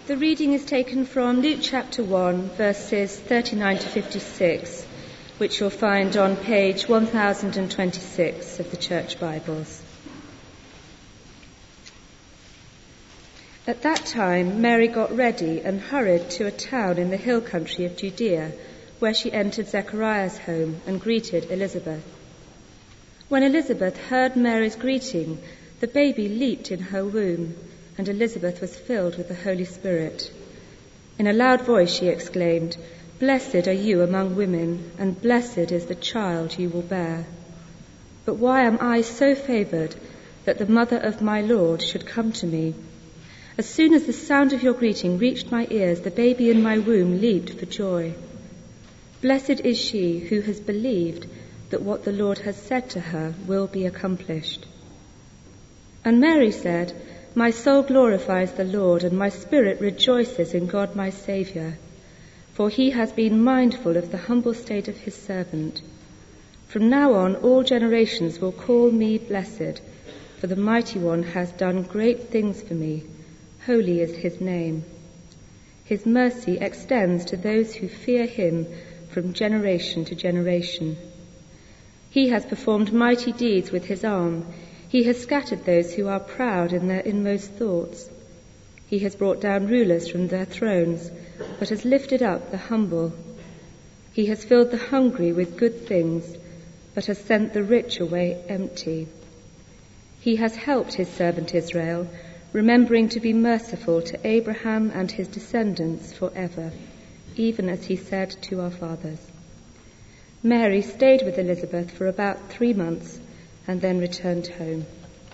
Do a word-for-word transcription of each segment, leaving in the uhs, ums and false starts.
The reading is taken from Luke chapter one, verses thirty-nine to fifty-six, which you'll find on page one thousand twenty-six of the Church Bibles. At that time, Mary got ready and hurried to a town in the hill country of Judea, where she entered Zechariah's home and greeted Elizabeth. When Elizabeth heard Mary's greeting, the baby leaped in her womb, and Elizabeth was filled with the Holy Spirit. In a loud voice she exclaimed, "Blessed are you among women, and blessed is the child you will bear. But why am I so favoured that the mother of my Lord should come to me? As soon as the sound of your greeting reached my ears, the baby in my womb leaped for joy. Blessed is she who has believed that what the Lord has said to her will be accomplished." And Mary said, "My soul glorifies the Lord, and my spirit rejoices in God my Saviour, for he has been mindful of the humble state of his servant. From now on all generations will call me blessed, for the Mighty One has done great things for me. Holy is his name. His mercy extends to those who fear him from generation to generation. He has performed mighty deeds with his arm. He has scattered those who are proud in their inmost thoughts. He has brought down rulers from their thrones, but has lifted up the humble. He has filled the hungry with good things, but has sent the rich away empty. He has helped his servant Israel, remembering to be merciful to Abraham and his descendants forever, even as he said to our fathers." Mary stayed with Elizabeth for about three months and then returned home.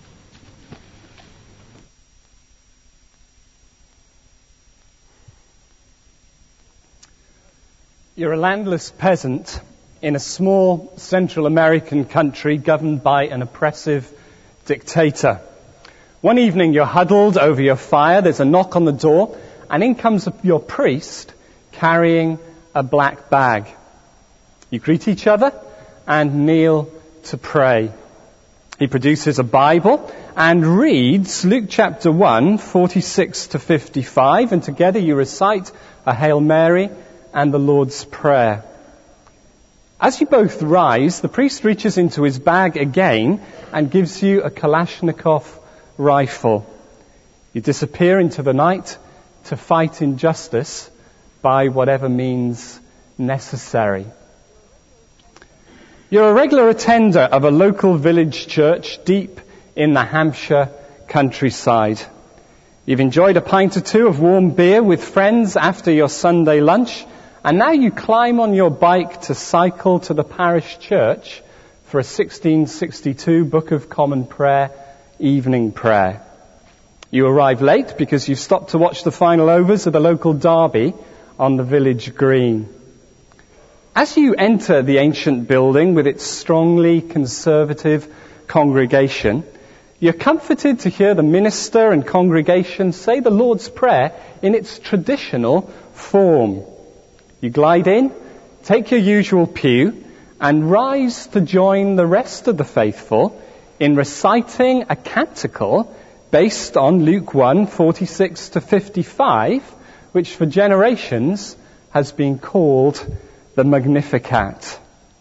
You're a landless peasant in a small Central American country governed by an oppressive dictator. One evening you're huddled over your fire, there's a knock on the door, and in comes your priest carrying a black bag. You greet each other and kneel to pray. He produces a Bible and reads Luke chapter one, forty-six to fifty-five, and together you recite a Hail Mary and the Lord's Prayer. As you both rise, the priest reaches into his bag again and gives you a Kalashnikov rifle. You disappear into the night to fight injustice by whatever means necessary. You're a regular attender of a local village church deep in the Hampshire countryside. You've enjoyed a pint or two of warm beer with friends after your Sunday lunch, and now you climb on your bike to cycle to the parish church for a sixteen sixty-two Book of Common Prayer evening prayer. You arrive late because you've stopped to watch the final overs of the local derby on the village green. As you enter the ancient building with its strongly conservative congregation, you're comforted to hear the minister and congregation say the Lord's Prayer in its traditional form. You glide in, take your usual pew, and rise to join the rest of the faithful in reciting a canticle based on Luke one, forty-six to fifty-five, which for generations has been called the Magnificat.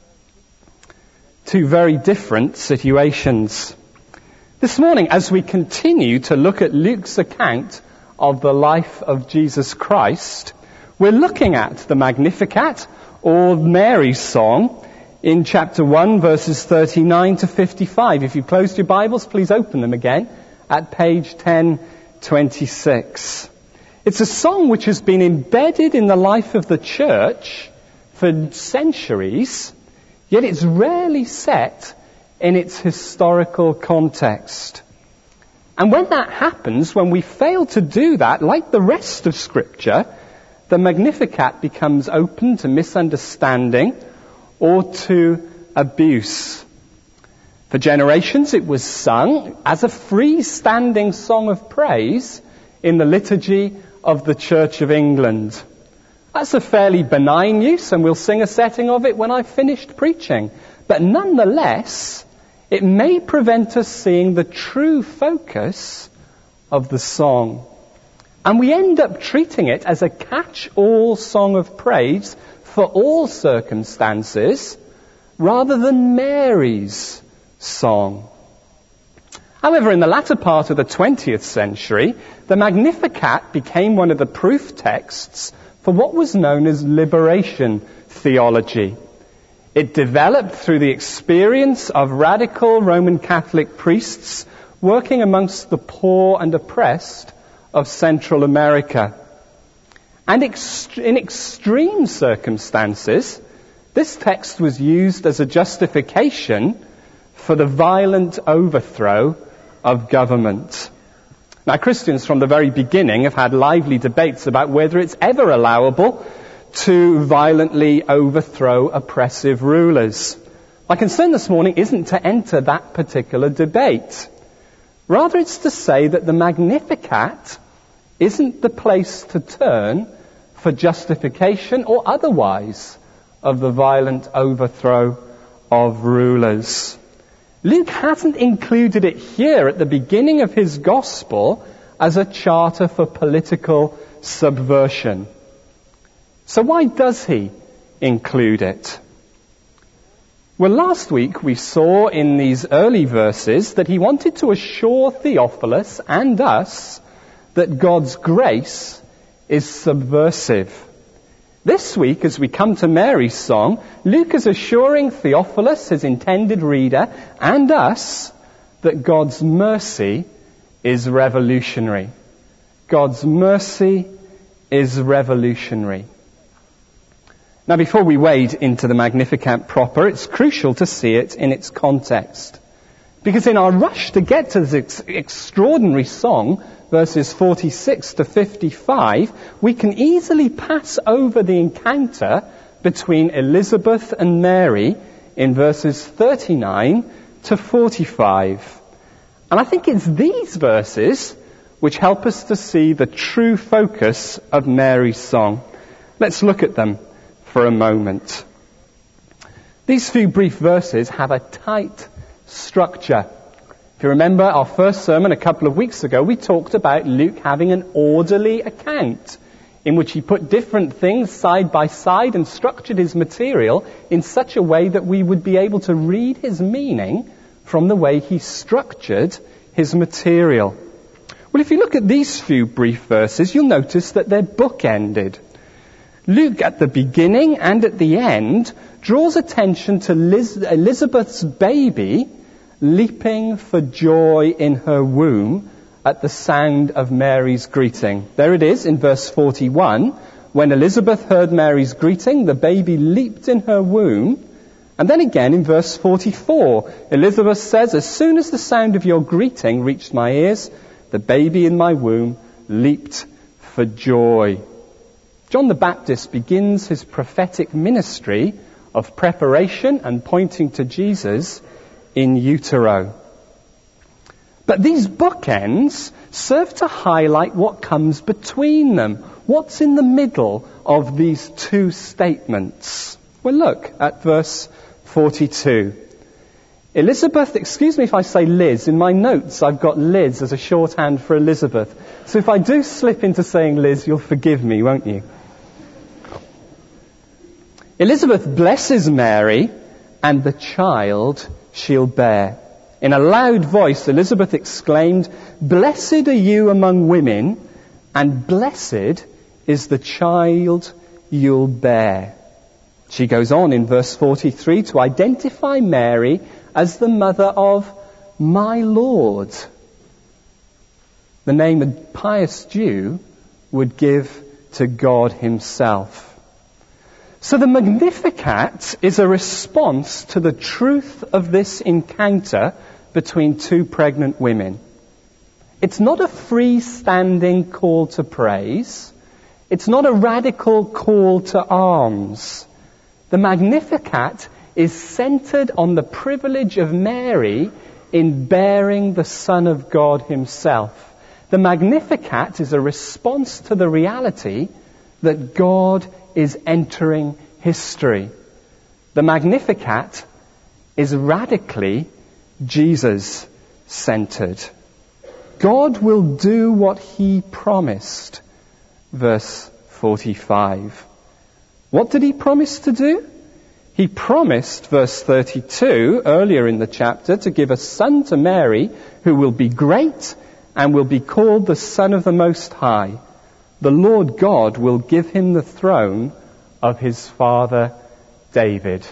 Two very different situations. This morning, as we continue to look at Luke's account of the life of Jesus Christ, we're looking at the Magnificat, or Mary's song, in chapter one, verses thirty-nine to fifty-five. If you've closed your Bibles, please open them again at page ten twenty-six. It's a song which has been embedded in the life of the church for centuries, yet it's rarely set in its historical context. And when that happens, when we fail to do that, like the rest of Scripture, the Magnificat becomes open to misunderstanding or to abuse. For generations it was sung as a freestanding song of praise in the liturgy of the Church of England. That's a fairly benign use, and we'll sing a setting of it when I've finished preaching. But nonetheless, it may prevent us seeing the true focus of the song. And we end up treating it as a catch-all song of praise for all circumstances, rather than Mary's song. However, in the latter part of the twentieth century, the Magnificat became one of the proof texts for what was known as liberation theology. It developed through the experience of radical Roman Catholic priests working amongst the poor and oppressed of Central America. And ext- in extreme circumstances, this text was used as a justification for the violent overthrow of government. Now, Christians from the very beginning have had lively debates about whether it's ever allowable to violently overthrow oppressive rulers. My concern this morning isn't to enter that particular debate. Rather, it's to say that the Magnificat isn't the place to turn for justification or otherwise of the violent overthrow of rulers. Luke hasn't included it here at the beginning of his gospel as a charter for political subversion. So why does he include it? Well, last week we saw in these early verses that he wanted to assure Theophilus and us that God's grace is subversive. This week, as we come to Mary's song, Luke is assuring Theophilus, his intended reader, and us that God's mercy is revolutionary. God's mercy is revolutionary. Now, before we wade into the Magnificat proper, it's crucial to see it in its context. Because in our rush to get to this ex- extraordinary song, verses forty-six to fifty-five, we can easily pass over the encounter between Elizabeth and Mary in verses thirty-nine to forty-five. And I think it's these verses which help us to see the true focus of Mary's song. Let's look at them for a moment. These few brief verses have a tight structure. If you remember our first sermon a couple of weeks ago, we talked about Luke having an orderly account in which he put different things side by side and structured his material in such a way that we would be able to read his meaning from the way he structured his material. Well, if you look at these few brief verses, you'll notice that they're bookended. Luke, at the beginning and at the end, draws attention to Liz- Elizabeth's baby leaping for joy in her womb at the sound of Mary's greeting. There it is in verse forty-one. When Elizabeth heard Mary's greeting, the baby leaped in her womb. And then again in verse forty-four, Elizabeth says, as soon as the sound of your greeting reached my ears, the baby in my womb leaped for joy. John the Baptist begins his prophetic ministry of preparation and pointing to Jesus in utero. But these bookends serve to highlight what comes between them. What's in the middle of these two statements? Well, look at verse forty-two. Elizabeth, excuse me if I say Liz, in my notes I've got Liz as a shorthand for Elizabeth. So if I do slip into saying Liz, you'll forgive me, won't you? Elizabeth blesses Mary and the child she'll bear. In a loud voice, Elizabeth exclaimed, "Blessed are you among women, and blessed is the child you'll bear." She goes on in verse forty-three to identify Mary as the mother of my Lord, the name a pious Jew would give to God himself. So the Magnificat is a response to the truth of this encounter between two pregnant women. It's not a freestanding call to praise. It's not a radical call to arms. The Magnificat is centered on the privilege of Mary in bearing the Son of God himself. The Magnificat is a response to the reality that God is entering history. The Magnificat is radically Jesus-centered. God will do what he promised. Verse forty-five. What did he promise to do? He promised, verse thirty-two, earlier in the chapter, to give a son to Mary who will be great and will be called the Son of the Most High. The Lord God will give him the throne of his father David.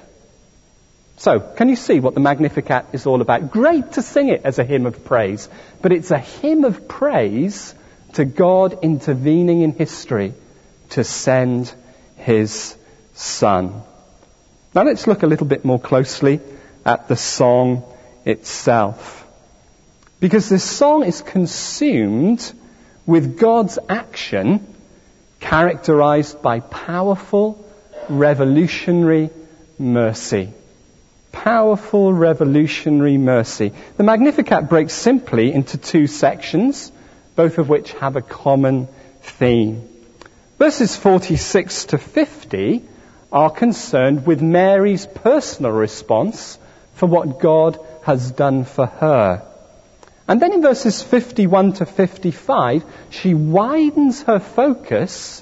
So, can you see what the Magnificat is all about? Great to sing it as a hymn of praise, but it's a hymn of praise to God intervening in history to send his Son. Now let's look a little bit more closely at the song itself. Because this song is consumed with God's action characterized by powerful, revolutionary mercy. Powerful, revolutionary mercy. The Magnificat breaks simply into two sections, both of which have a common theme. Verses forty-six to fifty are concerned with Mary's personal response for what God has done for her. And then in verses fifty-one to fifty-five, she widens her focus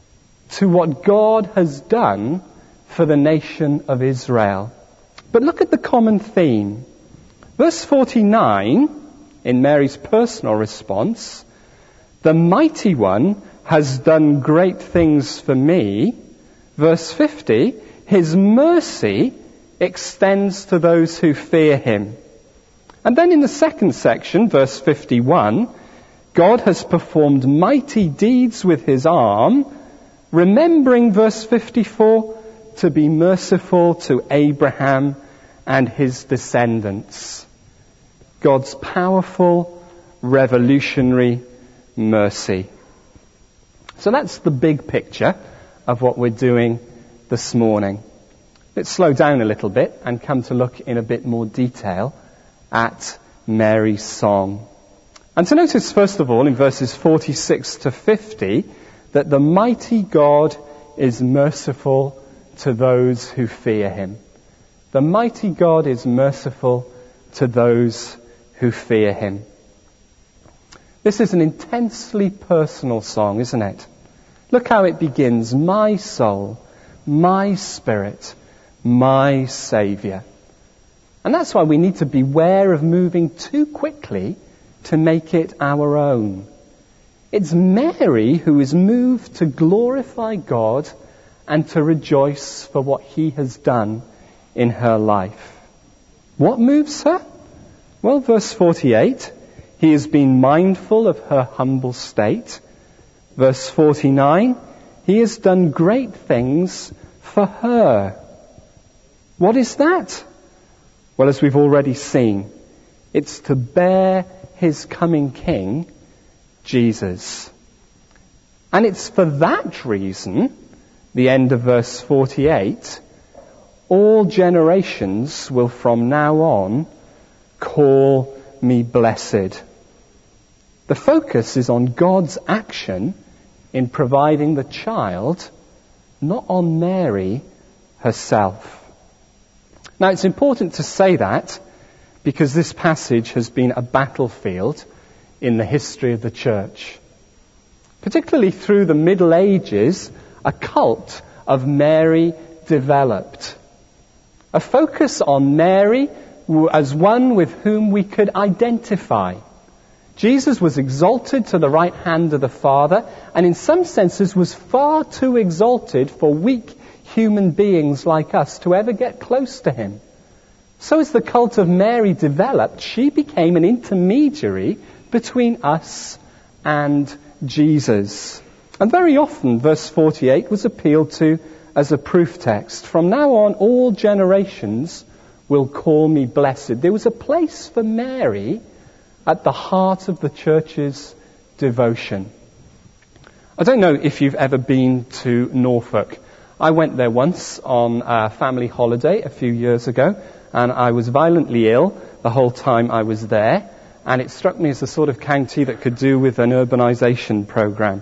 to what God has done for the nation of Israel. But look at the common theme. Verse forty-nine, in Mary's personal response, the Mighty One has done great things for me. Verse fifty, his mercy extends to those who fear him. And then in the second section, verse fifty-one, God has performed mighty deeds with his arm, remembering, verse fifty-four, to be merciful to Abraham and his descendants. God's powerful, revolutionary mercy. So that's the big picture of what we're doing this morning. Let's slow down a little bit and come to look in a bit more detail at Mary's song. And to notice, first of all, in verses forty-six to fifty, that the mighty God is merciful to those who fear him. The mighty God is merciful to those who fear him. This is an intensely personal song, isn't it? Look how it begins. My soul, my spirit, my Saviour. And that's why we need to beware of moving too quickly to make it our own. It's Mary who is moved to glorify God and to rejoice for what he has done in her life. What moves her? Well, verse forty-eight, he has been mindful of her humble state. Verse forty-nine, he has done great things for her. What is that? Well, as we've already seen, it's to bear his coming King, Jesus. And it's for that reason, the end of verse forty-eight, all generations will from now on call me blessed. The focus is on God's action in providing the child, not on Mary herself. Now, it's important to say that because this passage has been a battlefield in the history of the church. Particularly through the Middle Ages, a cult of Mary developed. A focus on Mary as one with whom we could identify. Jesus was exalted to the right hand of the Father, and in some senses was far too exalted for weak human beings like us to ever get close to him. So as the cult of Mary developed, she became an intermediary between us and Jesus. And very often, verse forty-eight was appealed to as a proof text. From now on, all generations will call me blessed. There was a place for Mary at the heart of the church's devotion. I don't know if you've ever been to Norfolk. I went there once on a family holiday a few years ago, and I was violently ill the whole time I was there, and it struck me as the sort of county that could do with an urbanization program.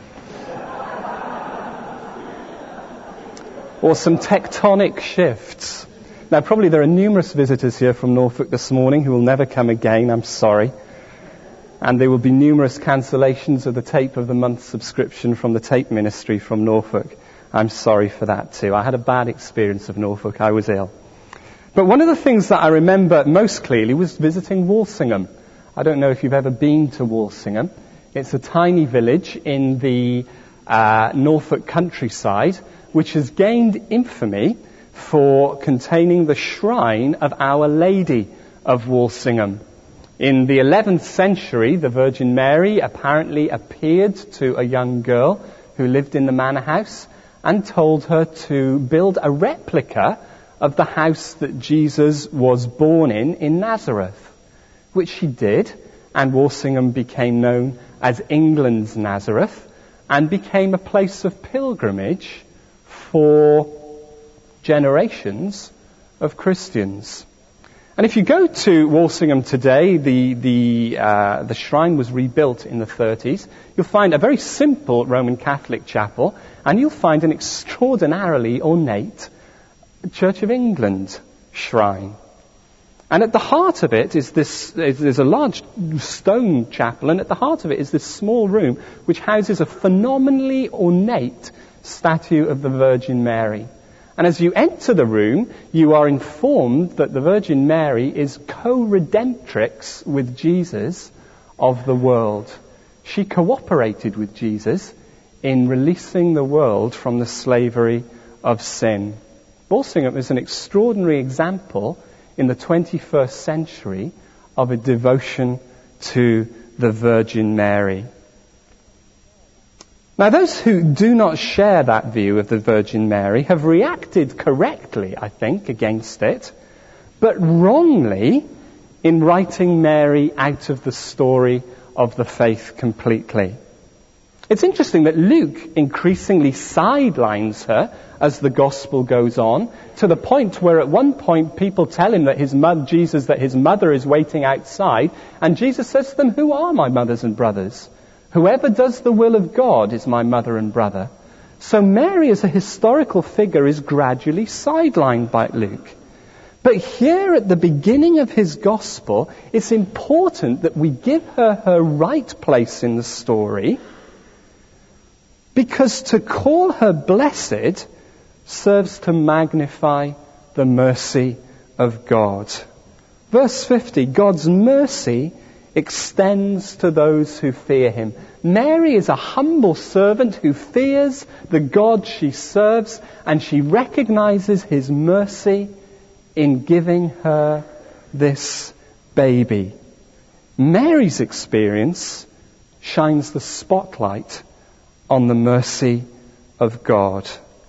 Or some tectonic shifts. Now, probably there are numerous visitors here from Norfolk this morning who will never come again, I'm sorry. and there will be numerous cancellations of the Tape of the Month subscription from the Tape Ministry from Norfolk. I'm sorry for that too. I had a bad experience of Norfolk. I was ill. But one of the things that I remember most clearly was visiting Walsingham. I don't know if you've ever been to Walsingham. It's a tiny village in the uh, Norfolk countryside, which has gained infamy for containing the shrine of Our Lady of Walsingham. In the eleventh century, the Virgin Mary apparently appeared to a young girl who lived in the manor house and told her to build a replica of the house that Jesus was born in, in Nazareth, which she did, and Walsingham became known as England's Nazareth and became a place of pilgrimage for generations of Christians. And if you go to Walsingham today, the the uh, the shrine was rebuilt in the thirties. You'll find a very simple Roman Catholic chapel, and you'll find an extraordinarily ornate Church of England shrine. And at the heart of it is this, there's a large stone chapel, and at the heart of it is this small room which houses a phenomenally ornate statue of the Virgin Mary. And as you enter the room, you are informed that the Virgin Mary is co-redemptrix with Jesus of the world. She cooperated with Jesus in releasing the world from the slavery of sin. Walsingham is an extraordinary example in the twenty-first century of a devotion to the Virgin Mary. Now, those who do not share that view of the Virgin Mary have reacted correctly, I think, against it, but wrongly in writing Mary out of the story of the faith completely. It's interesting that Luke increasingly sidelines her as the gospel goes on, to the point where at one point people tell him that his mother, Jesus, that his mother is waiting outside, and Jesus says to them, "Who are my mothers and brothers? Whoever does the will of God is my mother and brother." So Mary as a historical figure is gradually sidelined by Luke. But here at the beginning of his gospel, it's important that we give her her right place in the story, because to call her blessed serves to magnify the mercy of God. Verse fifty, God's mercy extends to those who fear him. Mary is a humble servant who fears the God she serves, and she recognizes his mercy in giving her this baby. Mary's experience shines the spotlight on the mercy of God.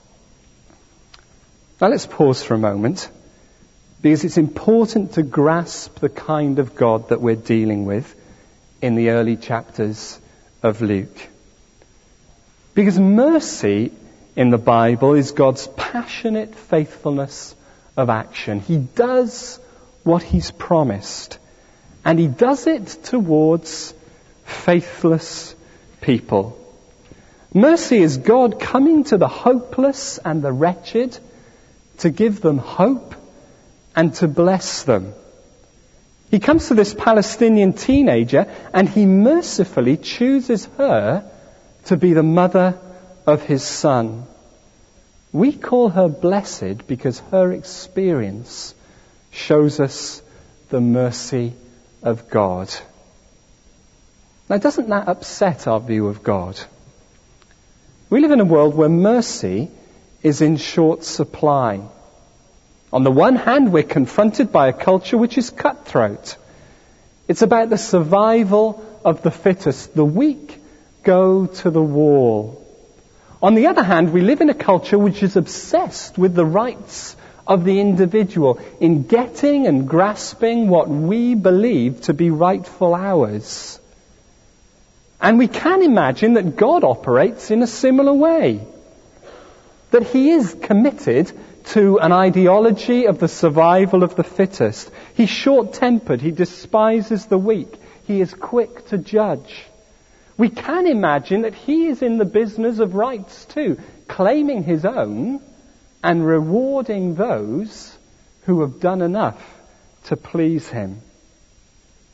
Now let's pause for a moment, because it's important to grasp the kind of God that we're dealing with in the early chapters of Luke. Because mercy in the Bible is God's passionate faithfulness of action. He does what he's promised, and he does it towards faithless people. Mercy is God coming to the hopeless and the wretched to give them hope and to bless them. He comes to this Palestinian teenager, and he mercifully chooses her to be the mother of his son. We call her blessed because her experience shows us the mercy of God. Now, doesn't that upset our view of God? We live in a world where mercy is in short supply. On the one hand, we're confronted by a culture which is cutthroat. It's about the survival of the fittest. The weak go to the wall. On the other hand, we live in a culture which is obsessed with the rights of the individual in getting and grasping what we believe to be rightful ours. And we can imagine that God operates in a similar way. That he is committed to an ideology of the survival of the fittest. He's short-tempered. He despises the weak. He is quick to judge. We can imagine that he is in the business of rights too, claiming his own and rewarding those who have done enough to please him.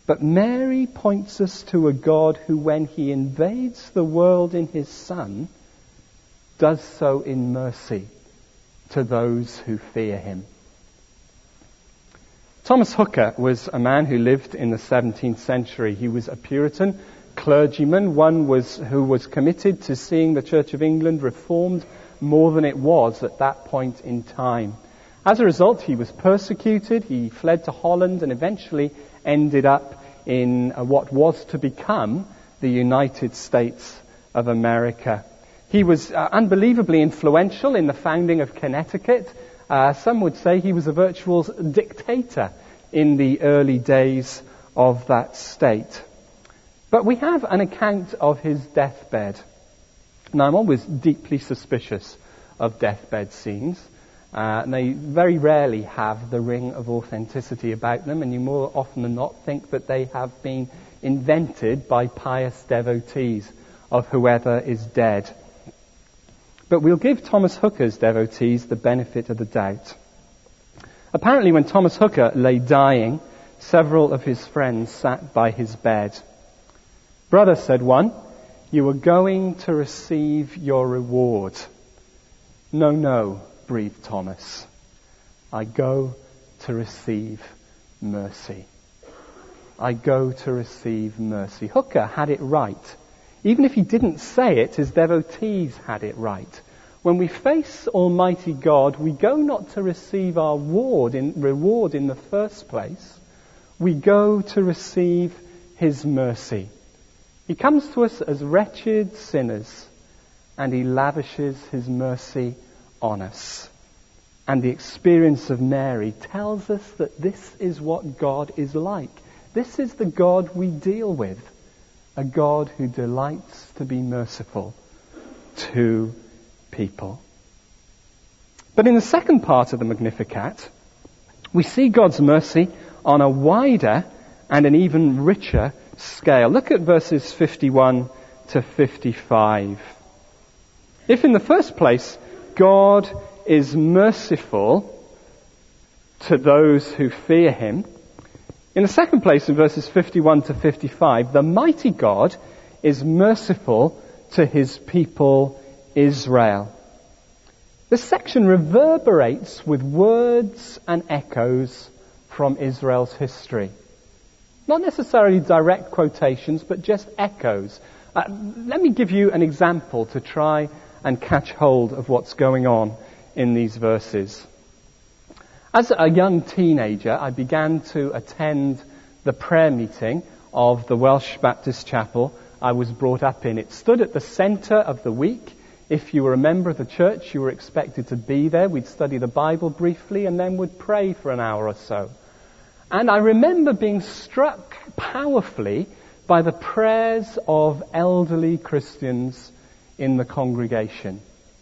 But Mary points us to a God who, when he invades the world in his Son, does so in mercy to those who fear him. Thomas Hooker was a man who lived in the seventeenth century. He was a Puritan clergyman, one was who was committed to seeing the Church of England reformed more than it was at that point in time. As a result, he was persecuted, he fled to Holland and eventually ended up in what was to become the United States of America. He was uh, unbelievably influential in the founding of Connecticut. Uh, some would say he was a virtual dictator in the early days of that state. But we have an account of his deathbed. Now, I'm always deeply suspicious of deathbed scenes. Uh, and they very rarely have the ring of authenticity about them, and you more often than not think that they have been invented by pious devotees of whoever is dead. But we'll give Thomas Hooker's devotees the benefit of the doubt. Apparently, when Thomas Hooker lay dying, several of his friends sat by his bed. "Brother," said one, "you are going to receive your reward." "No, no," breathed Thomas. "I go to receive mercy. I go to receive mercy." Hooker had it right. Even if he didn't say it, his devotees had it right. When we face Almighty God, we go not to receive our reward in, reward in the first place. We go to receive his mercy. He comes to us as wretched sinners, and he lavishes his mercy on us. And the experience of Mary tells us that this is what God is like. This is the God we deal with, a God who delights to be merciful to people. But in the second part of the Magnificat, we see God's mercy on a wider and an even richer scale. Look at verses fifty-one to fifty-five. If in the first place God is merciful to those who fear him, in the second place, in verses fifty-one to fifty-five, the mighty God is merciful to his people Israel. This section reverberates with words and echoes from Israel's history. Not necessarily direct quotations, but just echoes. Uh, let me give you an example to try and catch hold of what's going on in these verses. As a young teenager, I began to attend the prayer meeting of the Welsh Baptist Chapel I was brought up in. It stood at the centre of the week. If you were a member of the church, you were expected to be there. We'd study the Bible briefly and then would pray for an hour or so. And I remember being struck powerfully by the prayers of elderly Christians in the congregation.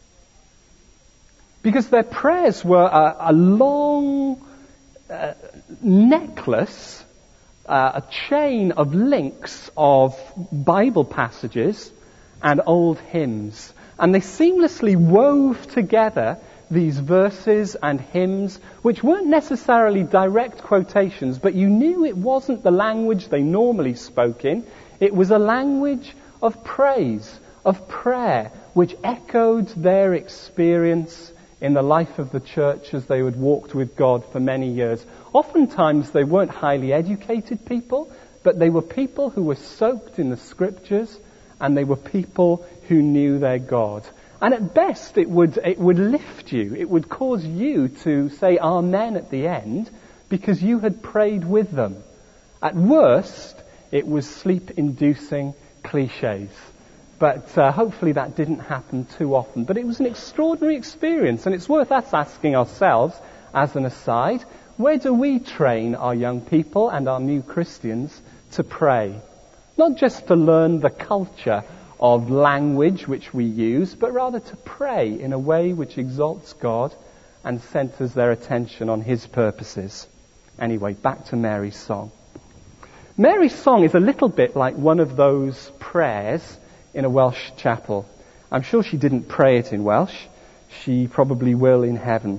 Because their prayers were a, a long uh, necklace, uh, a chain of links of Bible passages and old hymns. And they seamlessly wove together these verses and hymns, which weren't necessarily direct quotations, but you knew it wasn't the language they normally spoke in. It was a language of praise, of prayer, which echoed their experience in the life of the church as they had walked with God for many years. Oftentimes they weren't highly educated people, but they were people who were soaked in the scriptures, and they were people who knew their God. And at best it would it would lift you. It would cause you to say amen at the end because you had prayed with them. At worst, it was sleep-inducing cliches. But uh, hopefully that didn't happen too often. But it was an extraordinary experience, and it's worth us asking ourselves, as an aside, where do we train our young people and our new Christians to pray? Not just to learn the culture of language which we use, but rather to pray in a way which exalts God and centers their attention on his purposes. Anyway, back to Mary's song. Mary's song is a little bit like one of those prayers in a Welsh chapel. I'm sure she didn't pray it in Welsh. She probably will in heaven.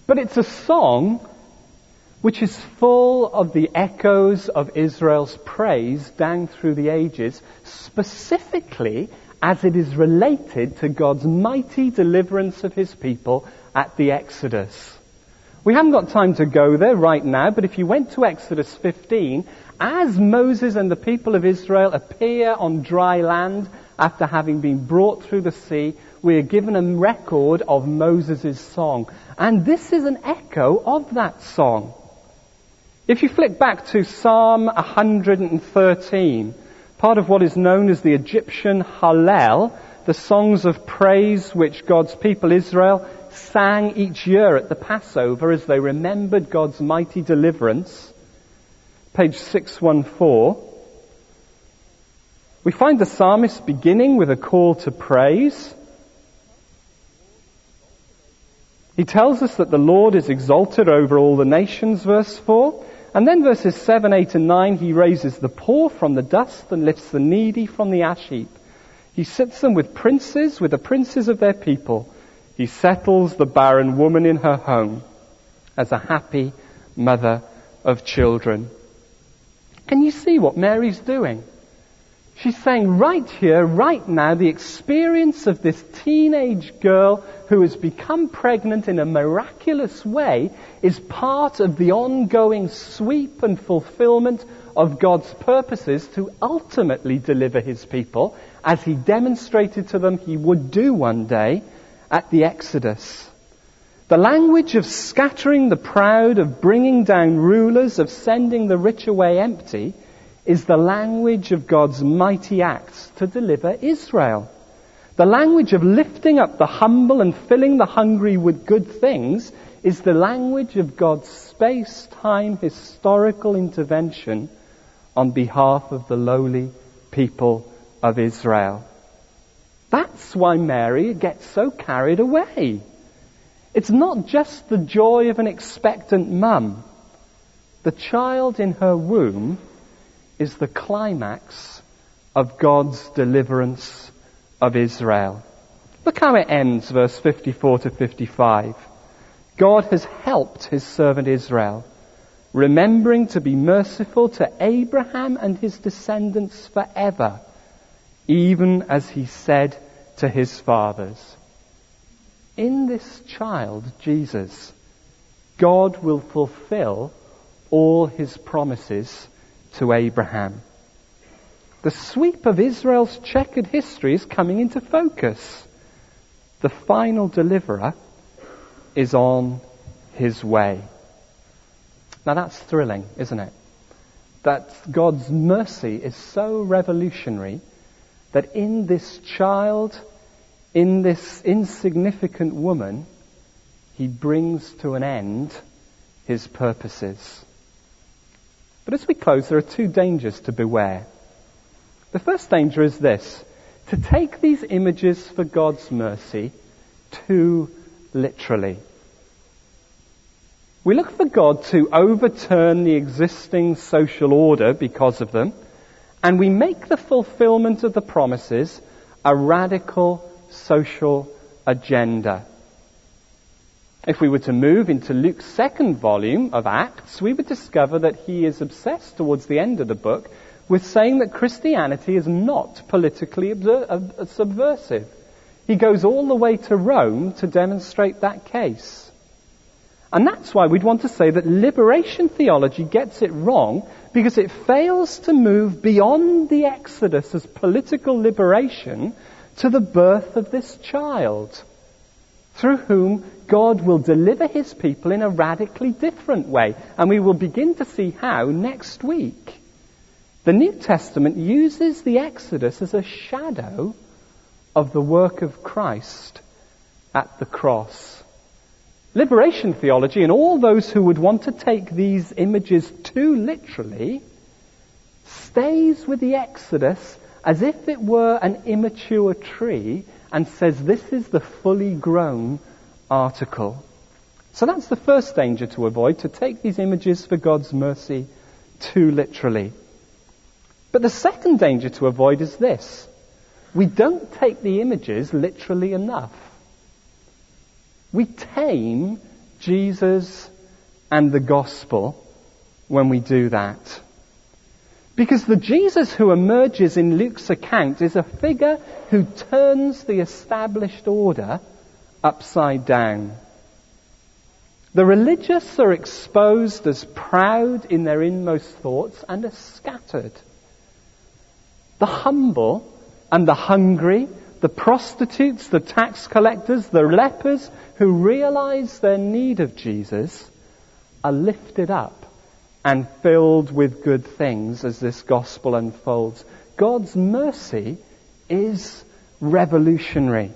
But it's a song which is full of the echoes of Israel's praise down through the ages, specifically as it is related to God's mighty deliverance of his people at the Exodus. We haven't got time to go there right now, but if you went to Exodus fifteen, as Moses and the people of Israel appear on dry land after having been brought through the sea, we are given a record of Moses' song. And this is an echo of that song. If you flick back to Psalm one hundred thirteen, part of what is known as the Egyptian Hallel, the songs of praise which God's people Israel sang each year at the Passover as they remembered God's mighty deliverance, page six fourteen, we find the psalmist beginning with a call to praise. He tells us that the Lord is exalted over all the nations, verse four. And then verses seven, eight and nine, he raises the poor from the dust and lifts the needy from the ash heap. He sits them with princes, with the princes of their people. He settles the barren woman in her home as a happy mother of children. Can you see what Mary's doing? She's saying right here, right now, the experience of this teenage girl who has become pregnant in a miraculous way is part of the ongoing sweep and fulfillment of God's purposes to ultimately deliver his people, as he demonstrated to them he would do one day at the Exodus. The language of scattering the proud, of bringing down rulers, of sending the rich away empty, is the language of God's mighty acts to deliver Israel. The language of lifting up the humble and filling the hungry with good things is the language of God's space-time historical intervention on behalf of the lowly people of Israel. That's why Mary gets so carried away. It's not just the joy of an expectant mum. The child in her womb is the climax of God's deliverance of Israel. Look how it ends, verse fifty-four to fifty-five. God has helped his servant Israel, remembering to be merciful to Abraham and his descendants forever, even as he said to his fathers. In this child, Jesus, God will fulfill all his promises to Abraham. The sweep of Israel's checkered history is coming into focus. The final deliverer is on his way. Now that's thrilling, isn't it? That God's mercy is so revolutionary that in this child, in this insignificant woman, he brings to an end his purposes. But as we close, there are two dangers to beware. The first danger is this: to take these images for God's mercy too literally. We look for God to overturn the existing social order because of them, and we make the fulfillment of the promises a radical social agenda. If we were to move into Luke's second volume of Acts, we would discover that he is obsessed towards the end of the book with saying that Christianity is not politically obser- subversive. He goes all the way to Rome to demonstrate that case. And that's why we'd want to say that liberation theology gets it wrong, because it fails to move beyond the Exodus as political liberation to the birth of this child, through whom God will deliver his people in a radically different way. And we will begin to see how next week. The New Testament uses the Exodus as a shadow of the work of Christ at the cross. Liberation theology, and all those who would want to take these images too literally, stays with the Exodus as if it were an immature tree and says this is the fully grown article. So that's the first danger to avoid, to take these images for God's mercy too literally. But the second danger to avoid is this: we don't take the images literally enough. We tame Jesus and the gospel when we do that. Because the Jesus who emerges in Luke's account is a figure who turns the established order upside down. The religious are exposed as proud in their inmost thoughts and as scattered. The humble and the hungry, the prostitutes, the tax collectors, the lepers who realize their need of Jesus are lifted up and filled with good things as this gospel unfolds. God's mercy is revolutionary.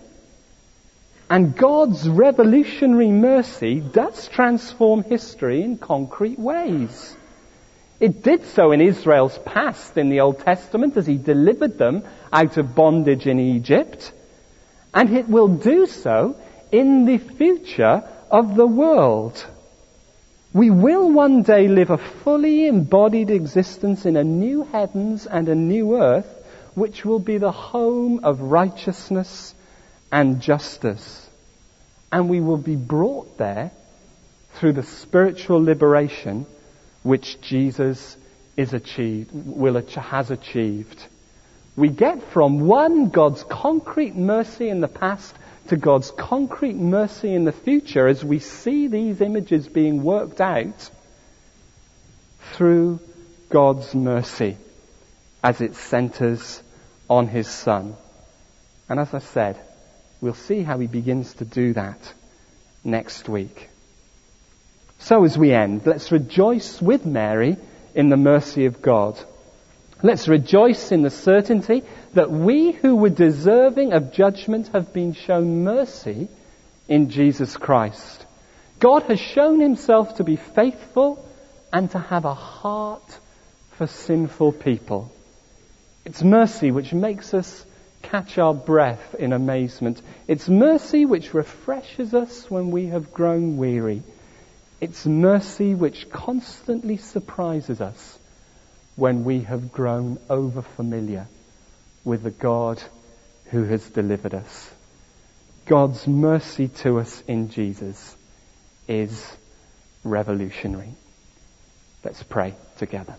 And God's revolutionary mercy does transform history in concrete ways. It did so in Israel's past in the Old Testament as he delivered them out of bondage in Egypt. And it will do so in the future of the world. We will one day live a fully embodied existence in a new heavens and a new earth, which will be the home of righteousness and justice. And we will be brought there through the spiritual liberation which Jesus is achieved, will, has achieved. We get from one, God's concrete mercy in the past, to God's concrete mercy in the future as we see these images being worked out through God's mercy as it centers on His Son. And as I said, we'll see how He begins to do that next week. So as we end, let's rejoice with Mary in the mercy of God. Let's rejoice in the certainty that we who were deserving of judgment have been shown mercy in Jesus Christ. God has shown Himself to be faithful and to have a heart for sinful people. It's mercy which makes us catch our breath in amazement. It's mercy which refreshes us when we have grown weary. It's mercy which constantly surprises us when we have grown over-familiar with the God who has delivered us. God's mercy to us in Jesus is revolutionary. Let's pray together.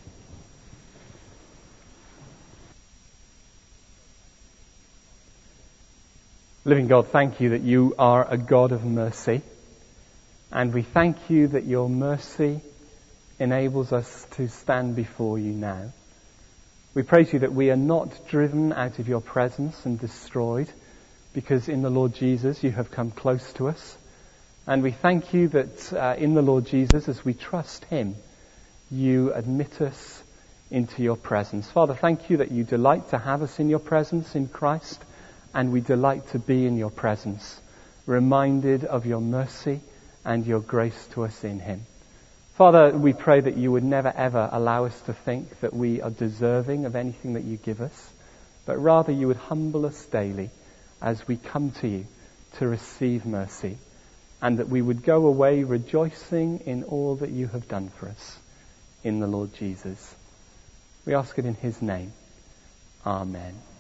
Living God, thank you that you are a God of mercy. And we thank you that your mercy enables us to stand before you now. We pray to you that we are not driven out of your presence and destroyed, because in the Lord Jesus you have come close to us. And we thank you that uh, in the Lord Jesus, as we trust Him, you admit us into your presence. Father, thank you that you delight to have us in your presence in Christ, and we delight to be in your presence, reminded of your mercy and your grace to us in Him. Father, we pray that you would never ever allow us to think that we are deserving of anything that you give us, but rather you would humble us daily as we come to you to receive mercy, and that we would go away rejoicing in all that you have done for us in the Lord Jesus. We ask it in His name. Amen.